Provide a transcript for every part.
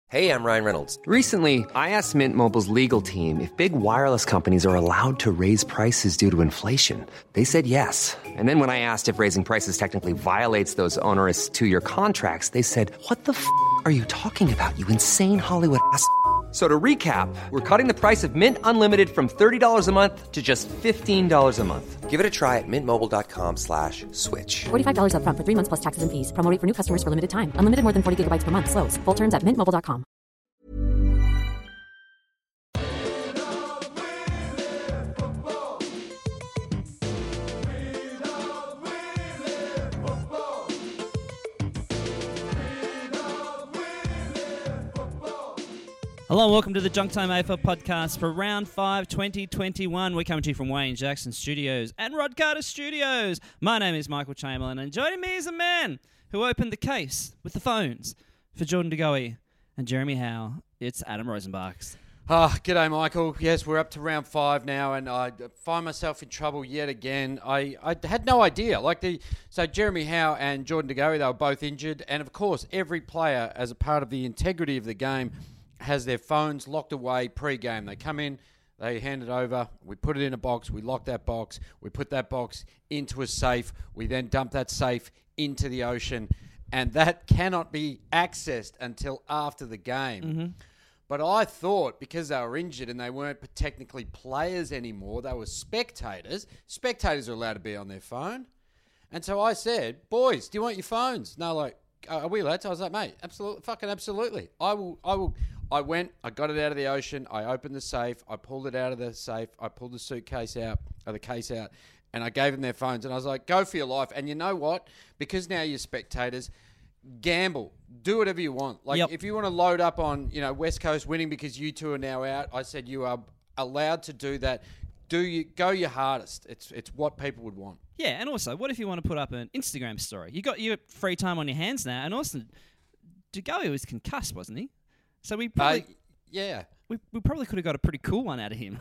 Hey, I'm Ryan Reynolds. Recently, I asked Mint Mobile's legal team if big wireless companies are allowed to raise prices due to inflation. They said yes. And then when I asked if raising prices technically violates those onerous two-year contracts, they said, "What the f*** are you talking about, you insane Hollywood ass?" So to recap, we're cutting the price of Mint Unlimited from $30 a month to just $15 a month. Give it a try at mintmobile.com/switch. $45 up front for 3 months plus taxes and fees. Promo rate for new customers for limited time. Unlimited more than 40 gigabytes per month. Slows full terms at mintmobile.com. Hello and welcome to the Junk Time AFL podcast for Round 5 2021. We're coming to you from Wayne Jackson Studios and Rod Carter Studios. My name is Michael Chamberlain, and joining me is a man who opened the case with the phones for Jordan De Goey and Jeremy Howe. It's Adam Rosenbachs. G'day, Michael. Yes, we're up to round 5 now, and I find myself in trouble yet again. I had no idea. So Jeremy Howe and Jordan De Goey, they were both injured, and of course, every player, as a part of the integrity of the game, has their phones locked away pre-game. They come in, they hand it over, we put it in a box, we lock that box, we put that box into a safe, we then dump that safe into the ocean, and that cannot be accessed until after the game. Mm-hmm. But I thought because they were injured and they weren't technically players anymore, they were spectators. Spectators are allowed to be on their phone. And so I said, "Boys, do you want your phones?" No, are we allowed to? I was like, "Mate, absolutely, fucking absolutely. I will. I went, I got it out of the ocean, I opened the safe, I pulled it out of the safe, I pulled the suitcase out, or the case out, and I gave them their phones, and I was like, go for your life. And you know what? Because now you're spectators, gamble. Do whatever you want. If you want to load up on, West Coast winning because you two are now out, I said you are allowed to do that. Go your hardest. It's what people would want. Yeah, and also, what if you want to put up an Instagram story? You got your free time on your hands now, and also, De Goey was concussed, wasn't he? So we probably, we probably could have got a pretty cool one out of him.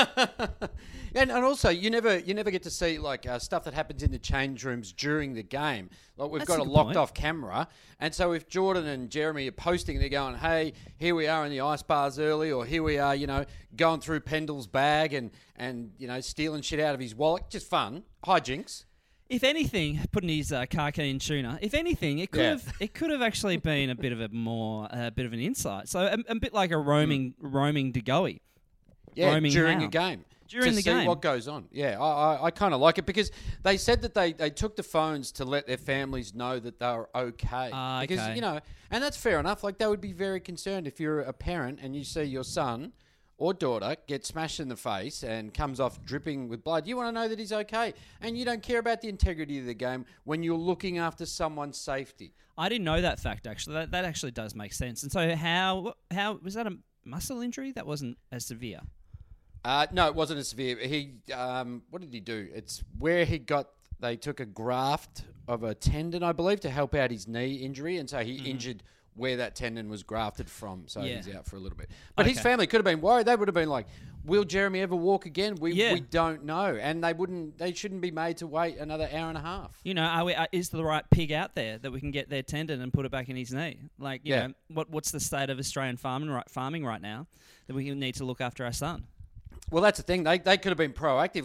and also, you never get to see stuff that happens in the change rooms during the game. We've got a locked off camera, and so if Jordan and Jeremy are posting, they're going, "Hey, here we are in the ice bars early," or "Here we are, going through Pendle's bag and stealing shit out of his wallet." Just fun, hijinks. If anything, putting his car key in tuner. If anything, it could have actually been a bit of an insight. So a bit like a roaming De Goey. Yeah, roaming during Howe. a game. During the game. See what goes on. Yeah, I kind of like it because they said that they took the phones to let their families know that they were okay. Because, and that's fair enough. They would be very concerned if you're a parent and you see your son or daughter get smashed in the face and comes off dripping with blood. You want to know that he's okay. And you don't care about the integrity of the game when you're looking after someone's safety. I didn't know that fact, actually. That actually does make sense. And so how was that a muscle injury? That wasn't as severe. No, it wasn't as severe. He, what did he do? It's where they took a graft of a tendon, I believe, to help out his knee injury. And so he injured where that tendon was grafted from, so he's out for a little bit. But his family could have been worried. They would have been like, "Will Jeremy ever walk again? We don't know," and they shouldn't be made to wait another hour and a half. Is the right pig out there that we can get their tendon and put it back in his knee? What's the state of Australian farming right now that we need to look after our son? Well, that's the thing. They could have been proactive.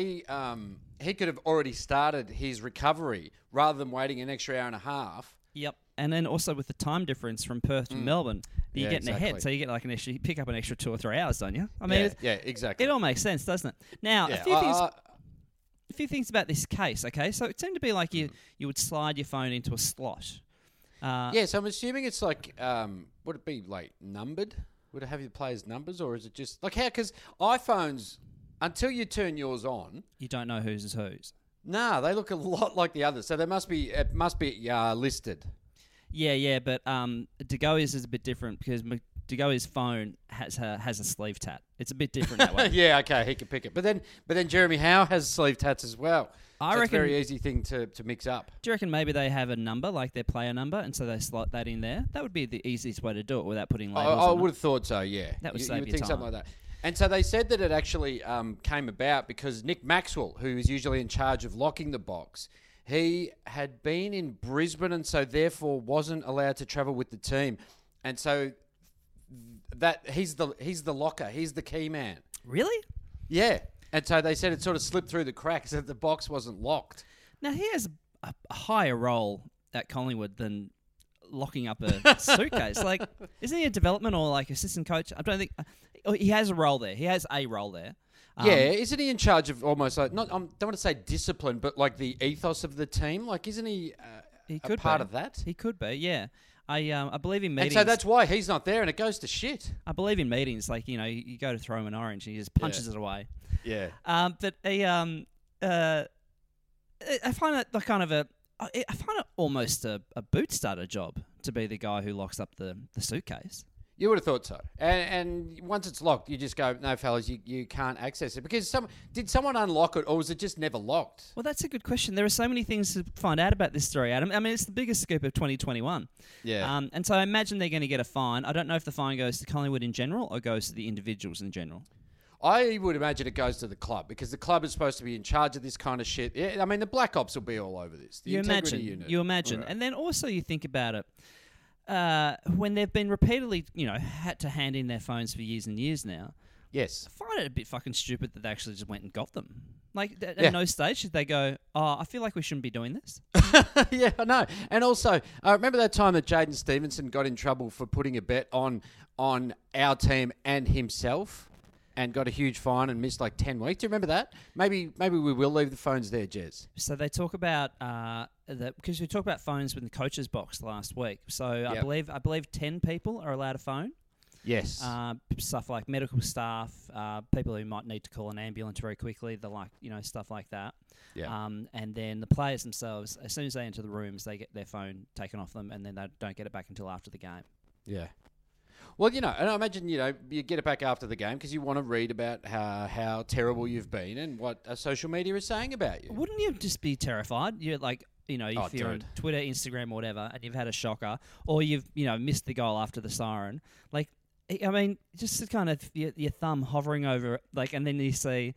He could have already started his recovery rather than waiting an extra hour and a half. Yep. And then also with the time difference from Perth to Melbourne, you're getting ahead. So you get you pick up an extra 2 or 3 hours, don't you? I mean, exactly. It all makes sense, doesn't it? Now, a few things about this case, okay? So it seemed to be like you would slide your phone into a slot. So I'm assuming it's would it be numbered? Would it have your players' numbers, or is it just how? Because iPhones, until you turn yours on, you don't know whose is whose. No, they look a lot like the others. So it must be listed. Yeah, but De Goey's is a bit different because De Goey's phone has a sleeve tat. It's a bit different that way. Yeah, okay, he can pick it. But then Jeremy Howe has sleeve tats as well. I reckon it's a very easy thing to mix up. Do you reckon maybe they have a number, like their player number, and so they slot that in there? That would be the easiest way to do it without putting labels on it. I would have thought so, yeah. That would save you would you think time. something like that. And so they said that it actually came about because Nick Maxwell, who is usually in charge of locking the box, he had been in Brisbane and so therefore wasn't allowed to travel with the team. And so that he's the locker. He's the key man. Really? Yeah. And so they said it sort of slipped through the cracks that the box wasn't locked. Now, he has a higher role at Collingwood than locking up a suitcase. Like, isn't he a development or like assistant coach? I don't think he has a role there. He has a role there. Yeah, isn't he in charge of almost like not? I don't want to say discipline, but like the ethos of the team. Like, isn't he? He could a part be. of that. He could be. Yeah. I believe in meetings. And so that's why he's not there, and it goes to shit. I believe in meetings. Like, you go to throw him an orange, and he just punches it away. Yeah. But I find it like kind of I find it almost a boot starter job to be the guy who locks up the suitcase. You would have thought so. And once it's locked, you just go, no, fellas, you can't access it. Because did someone unlock it, or was it just never locked? Well, that's a good question. There are so many things to find out about this story, Adam. I mean, it's the biggest scoop of 2021. Yeah. And so I imagine they're going to get a fine. I don't know if the fine goes to Collingwood in general or goes to the individuals in general. I would imagine it goes to the club, because the club is supposed to be in charge of this kind of shit. Yeah, I mean, the Black Ops will be all over this. The integrity unit. You imagine. Right. And then also you think about it. When they've been repeatedly, had to hand in their phones for years and years now, Yes. I find it a bit fucking stupid that they actually just went and got them. Like, at no stage did they go, I feel like we shouldn't be doing this. Yeah, I know. And also, remember that time that Jaden Stevenson got in trouble for putting a bet on our team and himself and got a huge fine and missed like 10 weeks? Do you remember that? Maybe we will leave the phones there, Jez. So they talk about because we talked about phones with the coach's box last week. So Yep. I believe 10 people are allowed a phone. Yes. Stuff like medical staff, people who might need to call an ambulance very quickly, stuff like that. Yeah. And then the players themselves, as soon as they enter the rooms, they get their phone taken off them, and then they don't get it back until after the game. Yeah. Well, and I imagine, you get it back after the game because you want to read about how terrible you've been and what social media is saying about you. Wouldn't you just be terrified? You're like, if you're on dude. Twitter, Instagram, or whatever, and you've had a shocker, or you've, missed the goal after the siren, like, I mean, just kind of your thumb hovering over it, like, and then you see,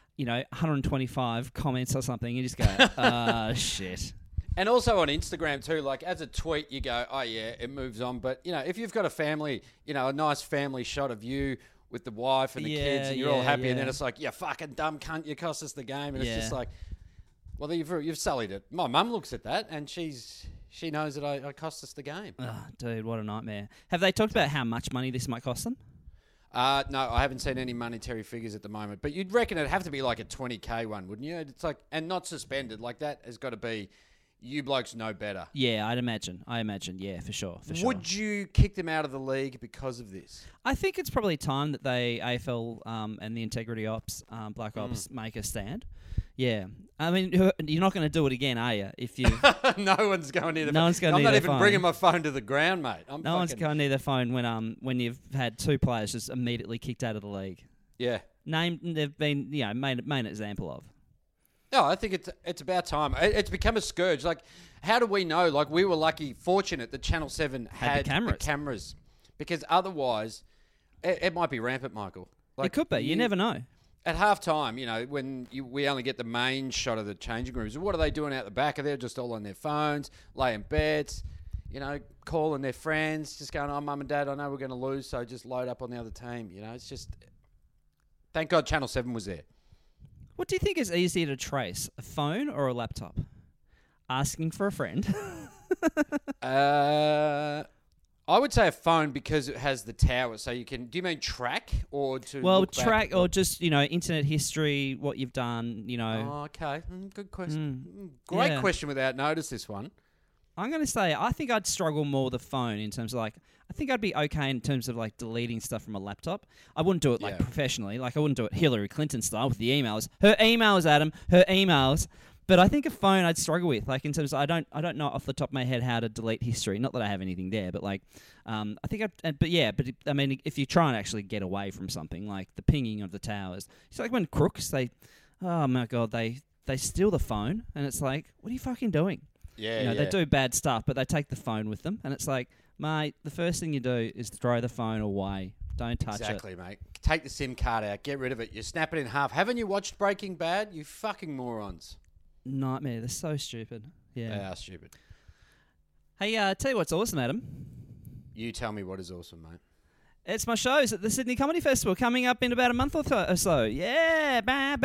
125 comments or something, you just go, shit. And also on Instagram too, like as a tweet, you go, oh yeah, it moves on. But, if you've got a family, a nice family shot of you with the wife and the kids and you're all happy and then it's like, you fucking dumb cunt, you cost us the game. And it's just like, well, you've sullied it. My mum looks at that and she knows that I cost us the game. Oh, dude, what a nightmare. Have they talked about how much money this might cost them? No, I haven't seen any monetary figures at the moment. But you'd reckon it'd have to be like a 20K one, wouldn't you? It's like, and not suspended. Like that has got to be... You blokes know better. Yeah, I'd imagine. Yeah, for sure. Would you kick them out of the league because of this? I think it's probably time that they, AFL and the Integrity Ops, Black Ops, make a stand. Yeah. I mean, you're not going to do it again, are you? If you... No one's going near the phone. No one's going near I'm not their even phone. bringing my phone to the ground, mate. No one's going near their phone when you've had two players just immediately kicked out of the league. Yeah. They've been, made an example of. No, I think it's about time. It's become a scourge. Like, how do we know? Like, we were fortunate that Channel 7 had the cameras. Because otherwise, it might be rampant, Michael. Like, it could be. You never know. At half-time, when we only get the main shot of the changing rooms, what are they doing out the back? Are they just all on their phones, laying bets, calling their friends, just going, oh, Mum and Dad, I know we're going to lose, so just load up on the other team. It's just... Thank God Channel 7 was there. What do you think is easier to trace, a phone or a laptop? Asking for a friend. I would say a phone because it has the tower, so you can... Do you mean track or to look back track or just, internet history, what you've done, Oh, okay. Good question. Great question without notice, this one. I'm going to say, I think I'd struggle more with a phone in terms of I think I'd be okay in terms of deleting stuff from a laptop. I wouldn't do it professionally. I wouldn't do it Hillary Clinton style with the emails. Her emails, Adam, her emails. But I think a phone I'd struggle with, in terms of I don't know off the top of my head how to delete history. Not that I have anything there, but I think if you try and actually get away from something like the pinging of the towers, it's like when crooks they steal the phone and it's like, what are you fucking doing? Yeah, They do bad stuff, but they take the phone with them, and it's like, mate, the first thing you do is throw the phone away. Don't touch it. Exactly, mate. Take the SIM card out. Get rid of it. You snap it in half. Haven't you watched Breaking Bad? You fucking morons. Nightmare. They're so stupid. Yeah. They are stupid. Hey, tell you what's awesome, Adam. You tell me what is awesome, mate. It's my shows at the Sydney Comedy Festival coming up in about a month or so. Yeah.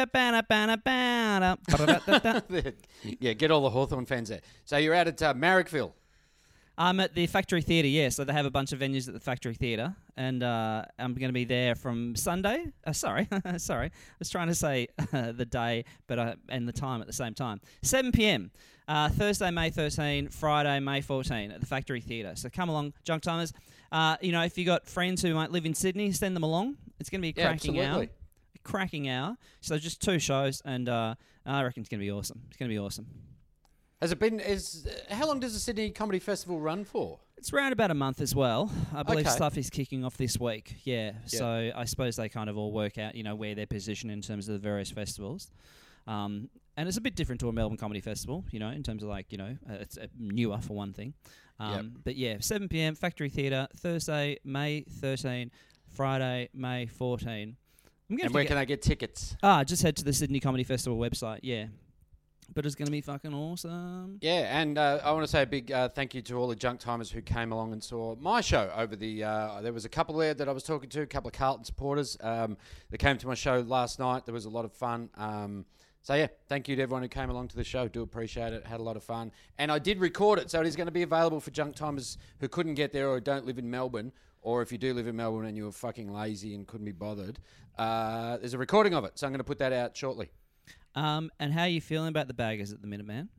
Yeah, get all the Hawthorn fans there. So you're out at Marrickville. I'm at the Factory Theatre, yeah. So they have a bunch of venues at the Factory Theatre, and I'm going to be there from Sunday. Sorry. I was trying to say the day and the time at the same time. 7 p.m. Thursday, May 13, Friday, May 14 at the Factory Theatre. So come along, Junk Timers. If you got friends who might live in Sydney, send them along. It's going to be a cracking hour. Cracking hour. So just 2 shows, and I reckon it's going to be awesome. It's going to be awesome. Has it been? How long does the Sydney Comedy Festival run for? It's around about a month as well. I believe stuff is kicking off this week. Yeah. So I suppose they kind of all work out, where they're positioned in terms of the various festivals. And it's a bit different to a Melbourne Comedy Festival, in terms of it's newer for one thing. But yeah, 7 p.m. Factory Theatre, Thursday, May 13, Friday, May 14. And where can I get tickets? Just head to the Sydney Comedy Festival website. Yeah. But it's going to be fucking awesome. Yeah, and I want to say a big thank you to all the Junk Timers who came along and saw my show over the... there was a couple there that I was talking to, a couple of Carlton supporters that came to my show last night. There was a lot of fun. So, yeah, thank you to everyone who came along to the show. Do appreciate it. Had a lot of fun. And I did record it, so it is going to be available for Junk Timers who couldn't get there or don't live in Melbourne, or if you do live in Melbourne and you were fucking lazy and couldn't be bothered. There's a recording of it, so I'm going to put that out shortly. And how are you feeling about the Baggers at the minute, man?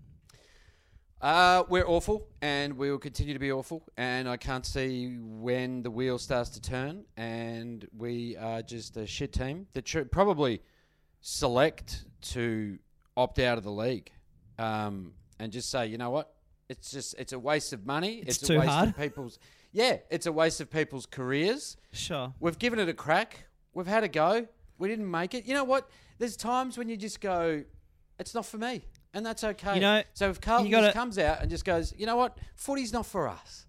We're awful, and we will continue to be awful, and I can't see when the wheel starts to turn, and we are just a shit team that should probably select to opt out of the league, and just say, you know what, it's a waste of money. It's a too waste hard. of people's. Yeah, it's a waste of people's careers. Sure. We've given it a crack. We've had a go. We didn't make it. You know what? There's times when you just go, it's not for me. And that's okay. So if Carlton just comes out and just goes, you know what? Footy's not for us.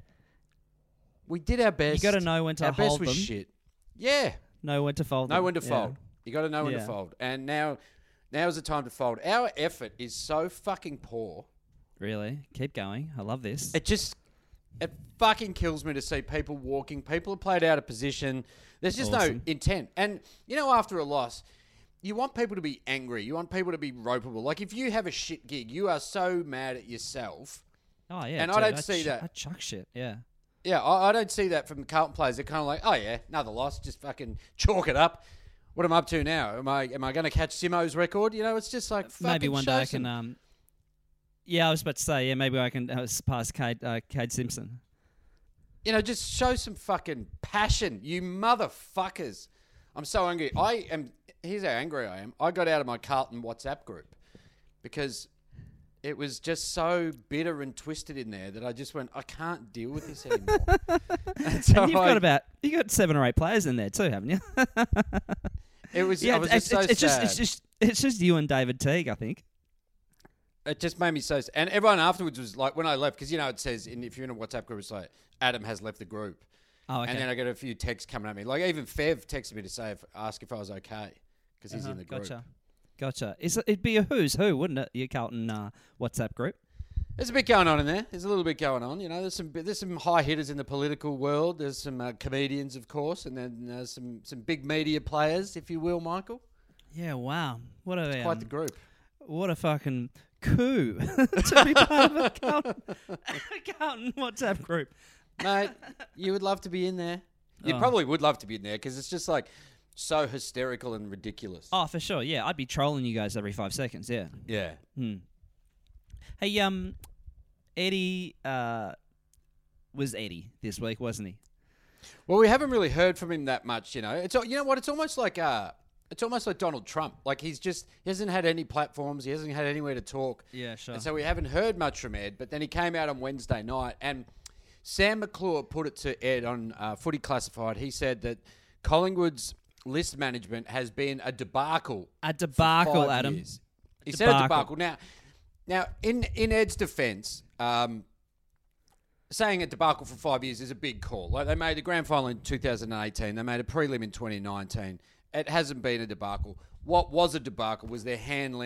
We did our best. You got to know when to hold them. Our best was shit. Yeah. Know when to fold them. Know when to fold. You got to know when to fold. And now is the time to fold. Our effort is so fucking poor. Really? Keep going. I love this. It fucking kills me to see people walking. People are played out of position. There's just no intent. And, after a loss, you want people to be angry. You want people to be ropeable. Like, if you have a shit gig, you are so mad at yourself. Oh, yeah. And I don't see that. I chuck shit, yeah. Yeah, I don't see that from the Carlton players. They're kind of like, oh, yeah, another loss. Just fucking chalk it up. What am I up to now? Am I going to catch Simo's record? It's just like fucking maybe one day I can... I was about to say, maybe I can pass Cade Simpson. Just show some fucking passion, you motherfuckers. I'm so angry. Here's how angry I am. I got out of my Carlton WhatsApp group because it was just so bitter and twisted in there that I just went, I can't deal with this anymore. And you got 7 or 8 players in there too, haven't you? It's just you and David Teague, I think. It just made me so... And everyone afterwards was like, when I left, because, it says, if you're in a WhatsApp group, it's like, Adam has left the group. Oh, okay. And then I got a few texts coming at me. Like, even Fev texted me to ask if I was okay, because he's in the group. Gotcha. It'd be a who's who, wouldn't it, your Carlton WhatsApp group? There's a bit going on in there. There's a little bit going on. There's some high hitters in the political world. There's some comedians, of course, and then there's some big media players, if you will, Michael. Yeah, wow. It's quite the group. What a fucking... coup to be part of a Carlton WhatsApp group. Mate, you would love to be in there. You probably would love to be in there because it's just like so hysterical and ridiculous. Oh, for sure. Yeah, I'd be trolling you guys every 5 seconds. Yeah. Yeah. Hey, Eddie was Eddie this week, wasn't he? Well, we haven't really heard from him that much. It's what it's almost like. It's almost like Donald Trump. Like, he hasn't had any platforms. He hasn't had anywhere to talk. Yeah, sure. And so we haven't heard much from Ed. But then he came out on Wednesday night, and Sam McClure put it to Ed on Footy Classified. He said that Collingwood's list management has been a debacle. A debacle, for 5 Adam. years. He said a debacle. Now, in Ed's defence, saying a debacle for 5 years is a big call. Like, they made the grand final in 2018. They made a prelim in 2019. It hasn't been a debacle. What was a debacle was their handling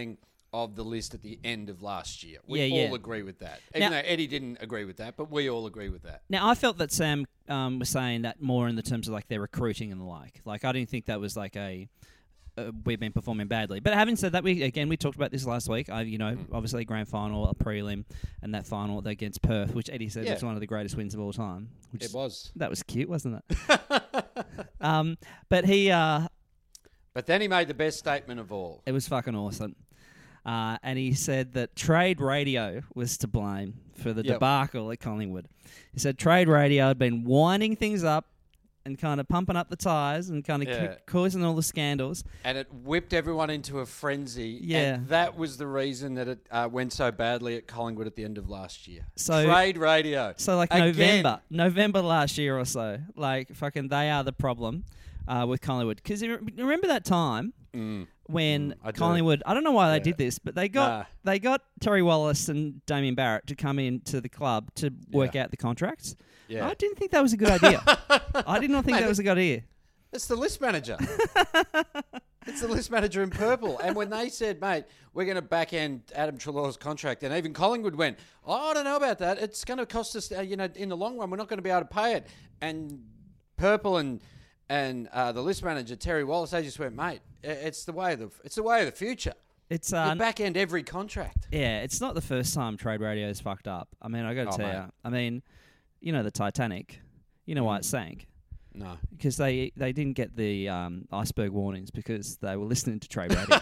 of the list at the end of last year. Yeah, We yeah. all agree with that. Even Now- though Eddie didn't agree with that, but we all agree with that. Now, I felt that Sam was saying that more in the terms of like their recruiting and the like. Like, I didn't think that was like we've been performing badly. But having said that, we talked about this last week. Obviously grand final, a prelim, and that final against Perth, which Eddie said was one of the greatest wins of all time. It was. That was cute, wasn't it? But he, But then he made the best statement of all. it was fucking awesome. And he said that Trade Radio was to blame for the debacle at Collingwood. He said Trade Radio had been winding things up and kind of pumping up the tyres and kind of causing all the scandals. And it whipped everyone into a frenzy. Yeah. And that was the reason that it went so badly at Collingwood at the end of last year. So- Trade Radio. So like Again. November last year or so, like fucking they are the problem with Collingwood. Because remember that time when I do. Collingwood, I don't know why they did this, but they got Terry Wallace and Damien Barrett to come into the club to work out the contracts. Yeah. I didn't think that was a good idea. I did not think that was a good idea. It's the list manager. It's the list manager in purple. And when they said, mate, we're going to back end Adam Treloar's contract, and even Collingwood went, I don't know about that. It's going to cost us, in the long run, we're not going to be able to pay it. And purple and the list manager, Terry Wallace, they just went, mate, it's the way of the future. It's You back end every contract. yeah, it's not the first time Trade Radio's fucked up. I mean, I got to tell mate. you. I mean, you know the Titanic. You know why it sank? No. Because they didn't get the iceberg warnings because they were listening to Trade Radio.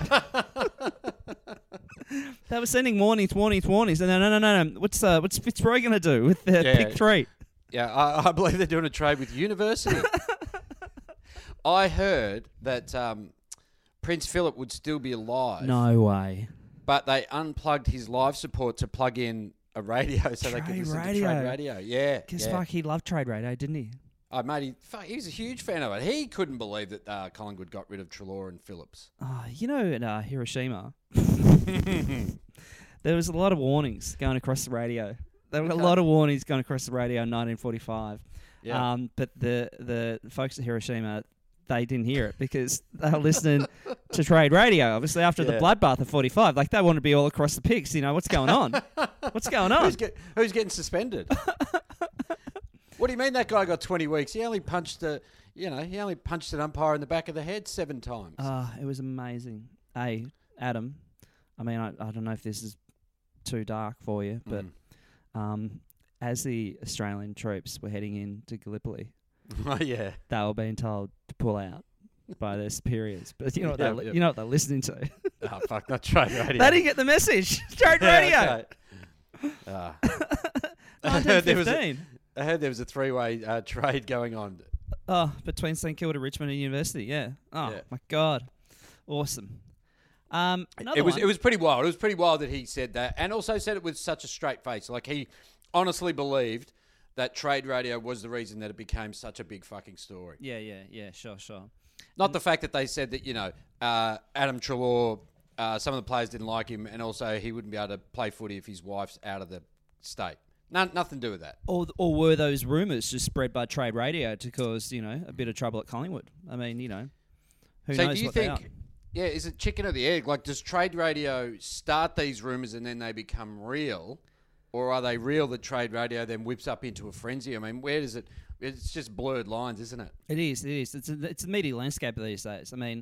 They were sending warnings, and then no. What's Fitzroy going to do with pick 3? Yeah, I believe they're doing a trade with University. I heard that Prince Philip would still be alive. No way. But they unplugged his live support to plug in a radio so they could Trade listen Radio. to Trade Radio. Yeah. Because yeah. he loved Trade Radio, didn't he? Oh, mate, he was a huge fan of it. He couldn't believe that Collingwood got rid of Treloar and Phillips. In Hiroshima, there was a lot of warnings going across the radio. There were a lot of warnings going across the radio in 1945. Yeah. But the folks at Hiroshima, they didn't hear it because they were listening to Trade Radio. Obviously, after the bloodbath of 45, like they wanted to be all across the pigs. What's going on? What's going on? Who's getting suspended? What do you mean that guy got 20 weeks? He only punched an umpire in the back of the head 7 times. It was amazing. Hey, Adam, I mean, I don't know if this is too dark for you, but as the Australian troops were heading into Gallipoli, Oh, yeah. they were being told to pull out by their superiors. But you know what Yeah. you know what they're listening to. Oh, fuck, not Trade Radio. They didn't get the message. Trade Radio. Okay. 1915. I heard there was a 3-way trade going on. Between St Kilda, Richmond, and University. Yeah. Oh Yeah. my God, awesome. Another It one. was pretty wild. It was pretty wild that he said that, and also said it with such a straight face. Like he honestly believed that Trade Radio was the reason that it became such a big fucking story. Yeah. Sure. Not the fact that they said that Adam Treloar, some of the players didn't like him, and also he wouldn't be able to play footy if his wife's out of the state. Nothing to do with that. Or were those rumours just spread by Trade Radio to cause, a bit of trouble at Collingwood? I mean, who So knows do you what they think? are? Yeah, is it chicken or the egg? Like, does Trade Radio start these rumours and then they become real, or are they real that Trade Radio then whips up into a frenzy? I mean, where does it? It's just blurred lines, isn't it? It is. It's a media landscape these days. I mean,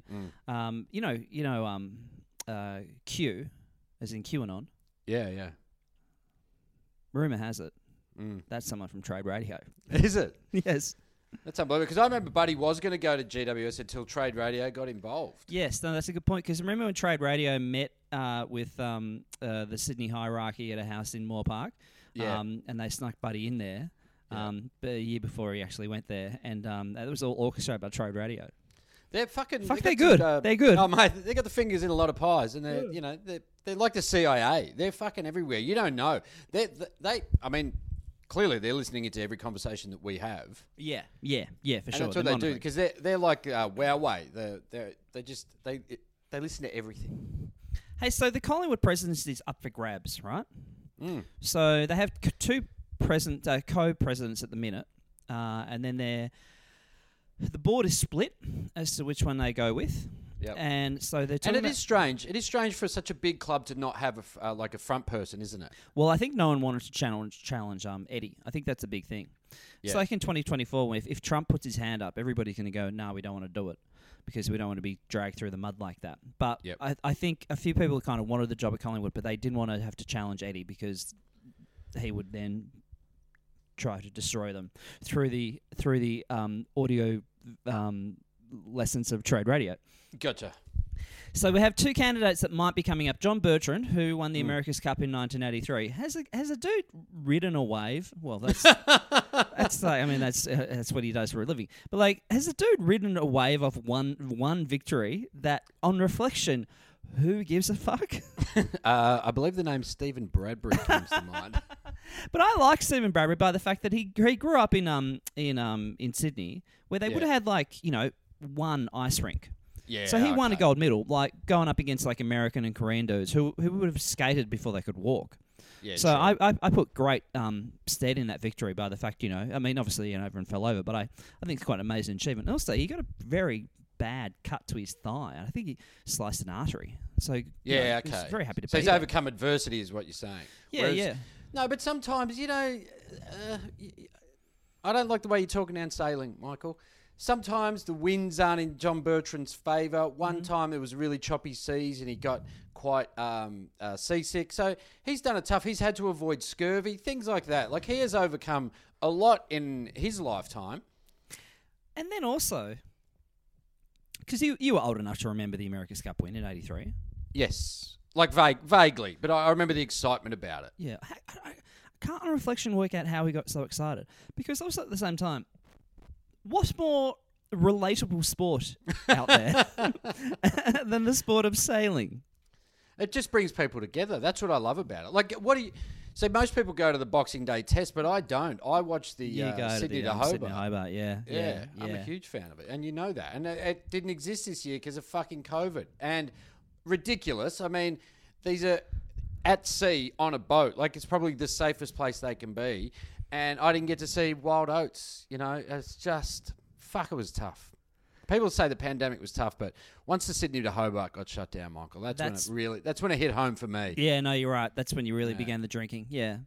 Q, as in QAnon. Yeah. Rumour has it that's someone from Trade Radio. Is it? Yes. That's unbelievable. Because I remember Buddy was going to go to GWS until Trade Radio got involved. Yes, no, that's a good point. Because remember when Trade Radio met with the Sydney hierarchy at a house in Moore Park? Yeah. And they snuck Buddy in there but a year before he actually went there. And it was all orchestrated by Trade Radio. They're fucking... They're good. They're good. Oh, mate, they got the fingers in a lot of pies. And they're like the CIA. They're fucking everywhere. You don't know. I mean... Clearly, they're listening into every conversation that we have. Yeah, for sure. And that's what they do because they're like Huawei. They listen to everything. Hey, so the Collingwood presidency is up for grabs, right? So they have two co-presidents at the minute, and then the board is split as to which one they go with. Yep. And so they're And talking it is strange. It is strange for such a big club to not have a front person, isn't it? Well, I think no one wanted to challenge Eddie. I think that's a big thing. It's Yeah. like in 2024, if Trump puts his hand up, everybody's going to go, no, we don't want to do it because we don't want to be dragged through the mud like that. But Yep. I think a few people kind of wanted the job at Collingwood, but they didn't want to have to challenge Eddie because he would then try to destroy them through the audio lessons of trade radio. Gotcha. So we have two candidates that might be coming up. John Bertrand, who won the America's Cup in 1983, has a dude ridden a wave. Well, that's that's like, I mean that's what he does for a living. But like, has a dude ridden a wave of one victory that, on reflection, who gives a fuck? I believe the name Stephen Bradbury comes to mind. But I like Stephen Bradbury by the fact that he grew up in Sydney, where they would have had like one ice rink. Yeah. So he won a okay. gold medal, like going up against like American and Korean dudes who would have skated before they could walk. Yeah, So true. I put great stead in that victory by the fact, I mean, obviously, everyone fell over, but I think it's quite an amazing achievement. And also, he got a very bad cut to his thigh. I think he sliced an artery. So Yeah, he's okay. very happy to So be he's there. overcome adversity, is what you're saying. Yeah, yeah. No, but sometimes, I don't like the way you're talking down sailing, Michael. Sometimes the winds aren't in John Bertrand's favour. One time there was really choppy seas and he got quite seasick. So he's done it tough. He's had to avoid scurvy, things like that. Like, he has overcome a lot in his lifetime. And then also, because you were old enough to remember the America's Cup win in '83. Yes. Like vaguely, but I remember the excitement about it. Yeah. I can't on reflection work out how he got so excited. Because also at the same time, what's more relatable sport out there than the sport of sailing? It just brings people together. That's what I love about it. Like, what do you... So most people go to the Boxing Day test, but I don't. I watch the Sydney to Hobart. Sydney to Hobart, yeah. I'm a huge fan of it. And you know that. And it didn't exist this year because of fucking COVID. And ridiculous. I mean, these are at sea on a boat. Like, it's probably the safest place they can be. And I didn't get to see wild oats. It's just... Fuck, it was tough. People say the pandemic was tough, but once the Sydney to Hobart got shut down, Michael, that's when it hit home for me. Yeah, no, you're right. That's when you really began the drinking. Yeah.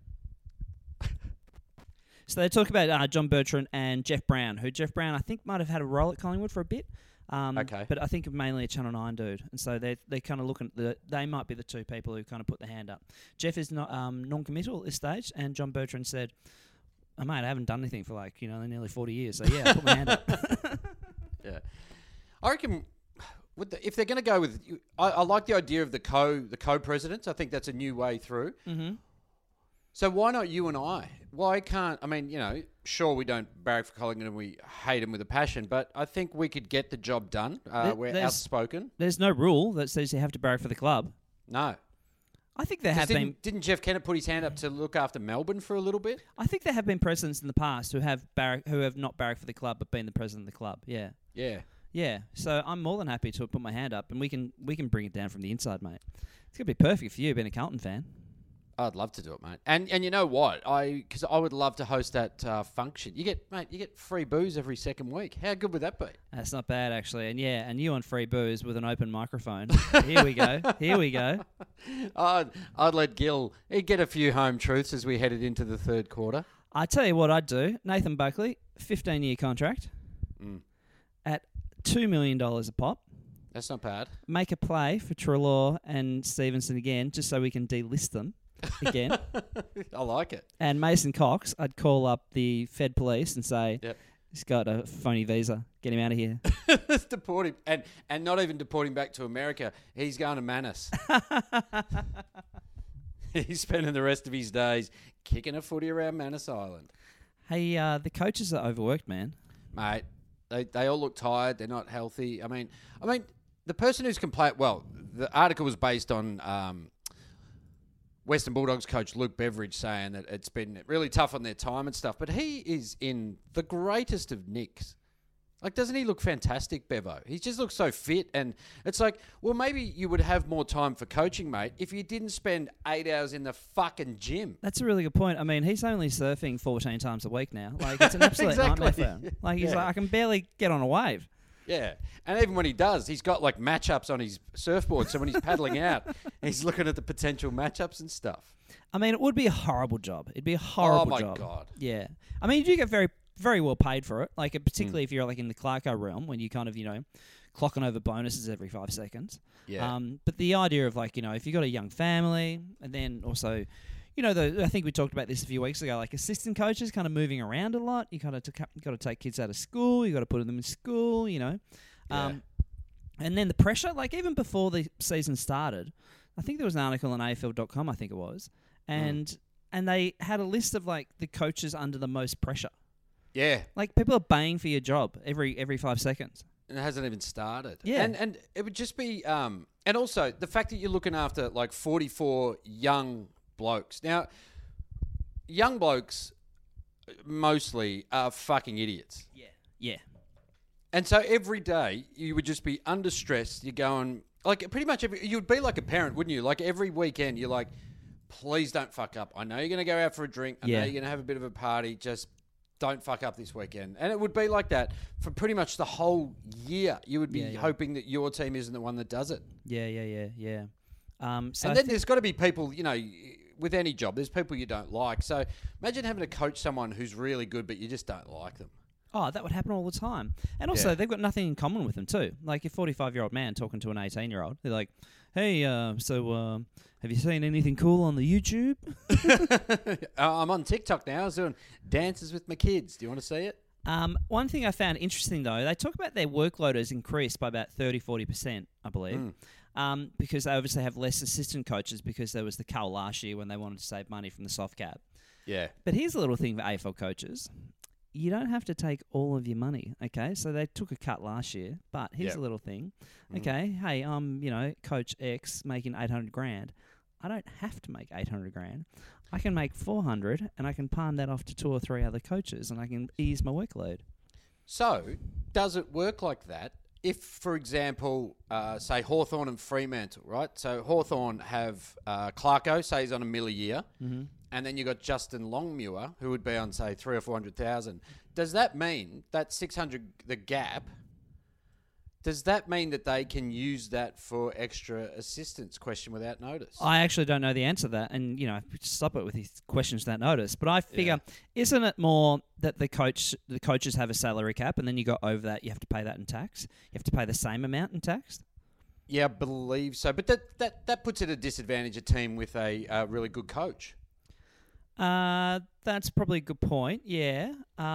So they talk about John Bertrand and Jeff Brown, who Jeff Brown I think might have had a role at Collingwood for a bit. Okay. But I think mainly a Channel 9 dude. And so they're kind of looking at they might be the two people who kind of put their hand up. Jeff is not non-committal at this stage, and John Bertrand said, "Oh, mate, I haven't done anything for nearly 40 years. So yeah, I put my hand up." Yeah, I reckon if they're going to go with, I like the idea of the co-presidents. I think that's a new way through. Mm-hmm. So why not you and I? Why can't, I mean, sure, we don't barrack for Collingwood and we hate them with a passion, but I think we could get the job done. We're outspoken. There's no rule that says you have to barrack for the club. No. I think there have been. Didn't Jeff Kennett put his hand up to look after Melbourne for a little bit? I think there have been presidents in the past who have not barracked for the club but been the president of the club. Yeah. Yeah. Yeah. So I'm more than happy to put my hand up, and we can bring it down from the inside, mate. It's gonna be perfect for you, being a Carlton fan. I'd love to do it, mate. And you know what? Because I would love to host that function. You get free booze every second week. How good would that be? That's not bad, actually. And yeah, and you on free booze with an open microphone. Here we go. Here we go. I'd let Gil. He'd get a few home truths as we headed into the third quarter. I tell you what I'd do. Nathan Buckley, 15-year contract at $2 million a pop. That's not bad. Make a play for Treloar and Stevenson again, just so we can delist them again. I like it. And Mason Cox, I'd call up the Fed police and say, he's got a phony visa. Get him out of here. Let's deport him. And not even deport him back to America. He's going to Manus. He's spending the rest of his days kicking a footy around Manus Island. Hey, the coaches are overworked, man. Mate, they all look tired. They're not healthy. I mean, the person who's complained... Well, the article was based on... Western Bulldogs coach Luke Beveridge saying that it's been really tough on their time and stuff, but he is in the greatest of nicks. Like, doesn't he look fantastic, Bevo? He just looks so fit, and it's like, well, maybe you would have more time for coaching, mate, if you didn't spend 8 hours in the fucking gym. That's a really good point. I mean, he's only surfing 14 times a week now. Like, it's an absolute nightmare for him. Like, he's like, I can barely get on a wave. Yeah. And even when he does, he's got like matchups on his surfboard. So when he's paddling out, he's looking at the potential matchups and stuff. I mean, it would be a horrible job. It'd be a horrible job. Oh, my God. Yeah. I mean, you do get very, very well paid for it. Like, particularly if you're like in the Clarko realm, when you kind of, clocking over bonuses every 5 seconds. Yeah. But the idea of like, if you've got a young family, and then also, I think we talked about this a few weeks ago, like assistant coaches kind of moving around a lot. You kind of got to take kids out of school. You got to put them in school, And then the pressure, like even before the season started, I think there was an article on AFL.com, I think it was, and they had a list of like the coaches under the most pressure. Yeah. Like people are baying for your job every 5 seconds. And it hasn't even started. Yeah. And it would just be... and also, the fact that you're looking after, like, 44 young blokes. Now, young blokes mostly are fucking idiots. Yeah. Yeah. And so every day, you would just be under stress. You're going... Like, pretty much you'd be like a parent, wouldn't you? Like, every weekend, you're like, please don't fuck up. I know you're going to go out for a drink. I know you're going to have a bit of a party. Just... don't fuck up this weekend. And it would be like that for pretty much the whole year. You would be hoping that your team isn't the one that does it. Yeah. So and then there's got to be people, with any job, there's people you don't like. So imagine having to coach someone who's really good, but you just don't like them. Oh, that would happen all the time. And also, they've got nothing in common with them too. Like a 45-year-old man talking to an 18-year-old. They're like, hey, have you seen anything cool on the YouTube? I'm on TikTok now. I was doing dances with my kids. Do you want to see it? One thing I found interesting, though, they talk about their workload has increased by about 30-40%, I believe, because they obviously have less assistant coaches because there was the cull last year when they wanted to save money from the soft cap. Yeah. But here's a little thing for AFL coaches. You don't have to take all of your money, okay? So they took a cut last year, but here's a little thing. Okay, hey, I'm, Coach X making $800,000. I don't have to make $800,000. I can make $400,000, and I can palm that off to 2 or 3 other coaches, and I can ease my workload. So, does it work like that? If, for example, say Hawthorn and Fremantle, right? So Hawthorn have Clarko, say he's on $1 million a year, and then you got Justin Longmuir, who would be on say 300,000 or 400,000. Does that mean that 600, the gap? Does that mean that they can use that for extra assistance? Question without notice. I actually don't know the answer to that, and stop it with these questions without notice. But I figure, isn't it more that the coaches have a salary cap, and then you go over that, you have to pay that in tax? You have to pay the same amount in tax. Yeah, I believe so. But that puts at a disadvantage a team with a really good coach. That's probably a good point. Yeah.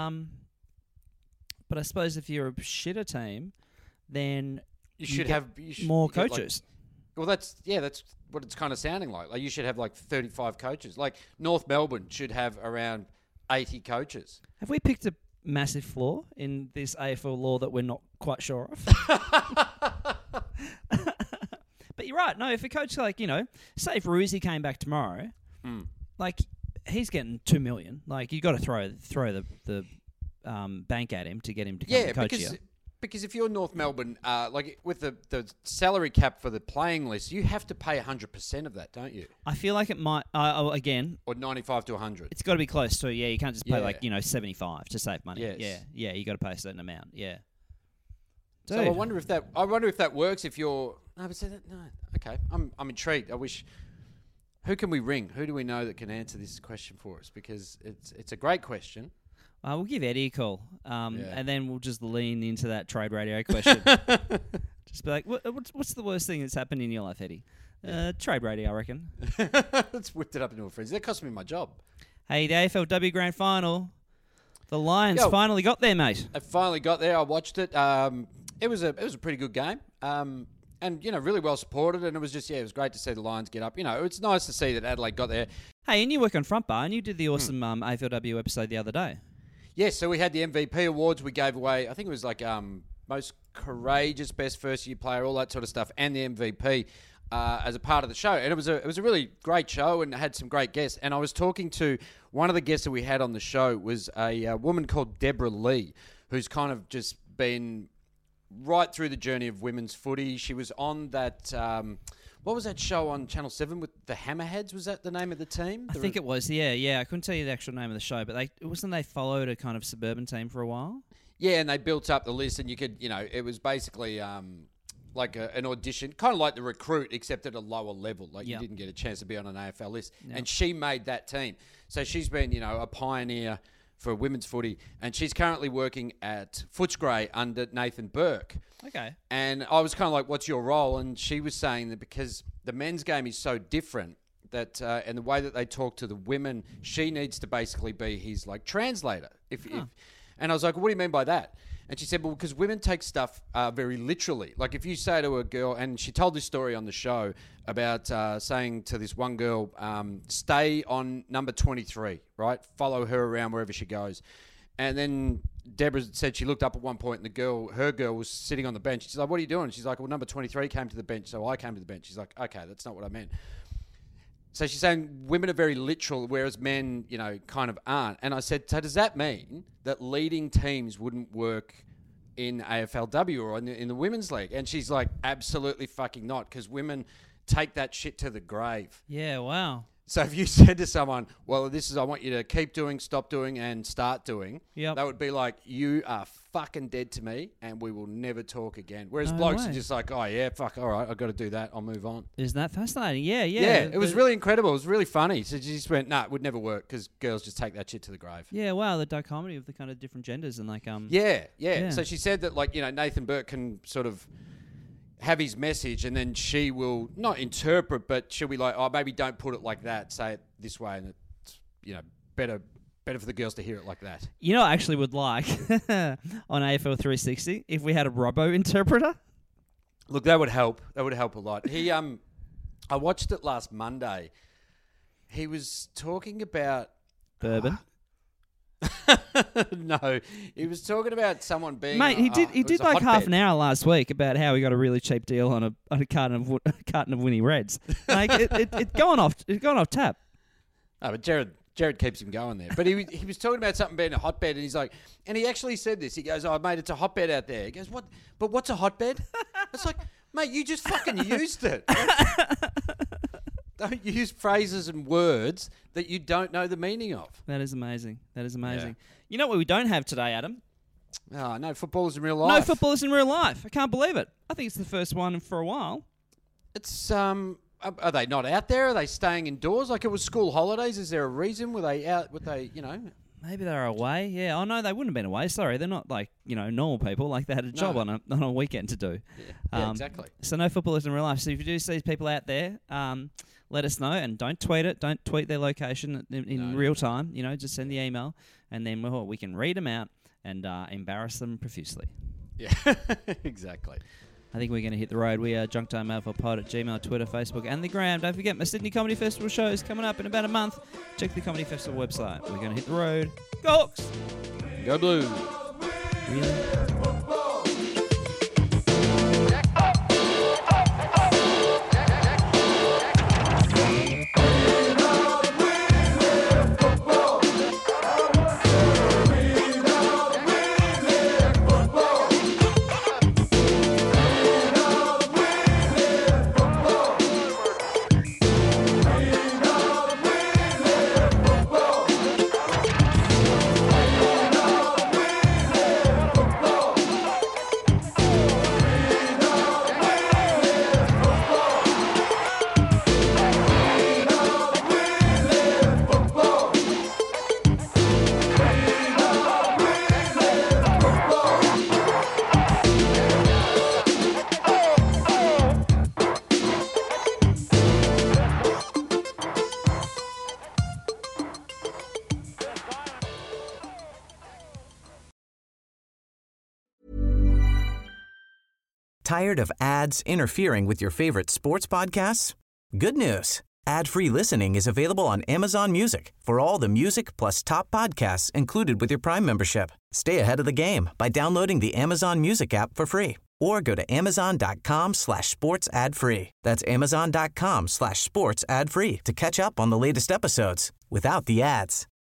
But I suppose if you're a shitter team, then you should have more coaches. That's what it's kind of sounding like. Like you should have like 35 coaches. Like North Melbourne should have around 80 coaches. Have we picked a massive flaw in this AFL law that we're not quite sure of? But you're right. No, if a coach say if Ruzi came back tomorrow, like he's getting $2 million. Like you got to throw the bank at him to get him to come and coach you. Because if you're North Melbourne, like with the salary cap for the playing list, you have to pay 100% of that, don't you? I feel like it might, again... Or 95 to 100. It's got to be close to, you can't just pay 75 to save money. Yes. Yeah, you got to pay a certain amount, yeah. So I wonder if that works if you're... No, but no. Okay, I'm intrigued. I wish... Who can we ring? Who do we know that can answer this question for us? Because it's a great question. We'll give Eddie a call, and then we'll just lean into that trade radio question. Just be like, what's the worst thing that's happened in your life, Eddie? Trade radio, I reckon. Let's whip it up into a frenzy. That cost me my job. Hey, the AFLW Grand Final. The Lions finally got there, mate. They finally got there. I watched it. It was a pretty good game. And, really well supported. And it was just, it was great to see the Lions get up. It's nice to see that Adelaide got there. Hey, and you work on Front Bar, and you did the awesome AFLW episode the other day. Yes, so we had the MVP awards. We gave away, I think it was like most courageous, best first-year player, all that sort of stuff, and the MVP as a part of the show. And it was a really great show and had some great guests. And I was talking to one of the guests that we had on the show was a woman called Deborah Lee, who's kind of just been right through the journey of women's footy. She was on that... what was that show on Channel 7 with the Hammerheads? Was that the name of the team? I think it was, yeah. I couldn't tell you the actual name of the show, but they followed a kind of suburban team for a while? Yeah, and they built up the list, and you could, it was basically like an audition, kind of like The Recruit, except at a lower level. Like you didn't get a chance to be on an AFL list. Yep. And she made that team. So she's been, a pioneer for women's footy, and she's currently working at Footscray under Nathan Burke. Okay. And I was kind of like, what's your role? And she was saying that because the men's game is so different, that and the way that they talk to the women, she needs to basically be his like translator. And I was like, what do you mean by that? And she said, well, because women take stuff very literally. Like if you say to a girl, and she told this story on the show about saying to this one girl, stay on number 23, right? Follow her around wherever she goes. And then Deborah said she looked up at one point and her girl was sitting on the bench. She's like, what are you doing? She's like, well, number 23 came to the bench, so I came to the bench. She's like, okay, that's not what I meant. So she's saying women are very literal, whereas men, kind of aren't. And I said, so does that mean that leading teams wouldn't work in AFLW or in the women's league? And she's like, absolutely fucking not, because women take that shit to the grave. Yeah, wow. So if you said to someone, well, this is, I want you to keep doing, stop doing, and start doing, that would be like, you are fucking dead to me, and we will never talk again. Whereas blokes are just like, oh, yeah, fuck, all right, I've got to do that, I'll move on. Isn't that fascinating? Yeah. Yeah, it was really incredible. It was really funny. So she just went, it would never work, because girls just take that shit to the grave. Yeah, wow, the dichotomy of the kind of different genders and like... Yeah. So she said that, like, Nathan Burke can sort of have his message, and then she will not interpret, but she'll be like, oh, maybe don't put it like that, say it this way, and it's, better for the girls to hear it like that. I actually would like on AFL 360 if we had a robo interpreter. Look, that would help. That would help a lot. I watched it last Monday. He was talking about bourbon. No, he was talking about someone being. Mate, he did like half an hour last week about how he got a really cheap deal on a carton of Winnie Reds. Like it's gone off tap. Oh, but Jared keeps him going there. But he was talking about something being a hotbed, and he's like, and he actually said this. He goes, "Oh, mate, it's a hotbed out there." He goes, "What? But what's a hotbed?" It's like, mate, you just fucking used it. Don't use phrases and words that you don't know the meaning of. That is amazing. Yeah. You know what we don't have today, Adam? Oh, no footballers in real life. No footballers in real life. I can't believe it. I think it's the first one for a while. It's are they not out there? Are they staying indoors? Like it was school holidays. Is there a reason? Were they out? Maybe they're away. Yeah. Oh no, they wouldn't have been away. Sorry, they're not like normal people. Like they had a job on a weekend to do. Yeah, exactly. So no footballers in real life. So if you do see people out there, let us know, and don't tweet it. Don't tweet their location in real time. Just send the email, and then we can read them out and embarrass them profusely. Yeah, exactly. I think we're going to hit the road. We are JunkTimeAFLPod at Gmail, Twitter, Facebook, and the Gram. Don't forget my Sydney Comedy Festival show is coming up in about a month. Check the Comedy Festival website. We're going to hit the road. Go Hawks! Go Blues! Really? Tired of ads interfering with your favorite sports podcasts? Good news. Ad-free listening is available on Amazon Music for all the music plus top podcasts included with your Prime membership. Stay ahead of the game by downloading the Amazon Music app for free or go to amazon.com/sports ad free. That's amazon.com/sports ad free to catch up on the latest episodes without the ads.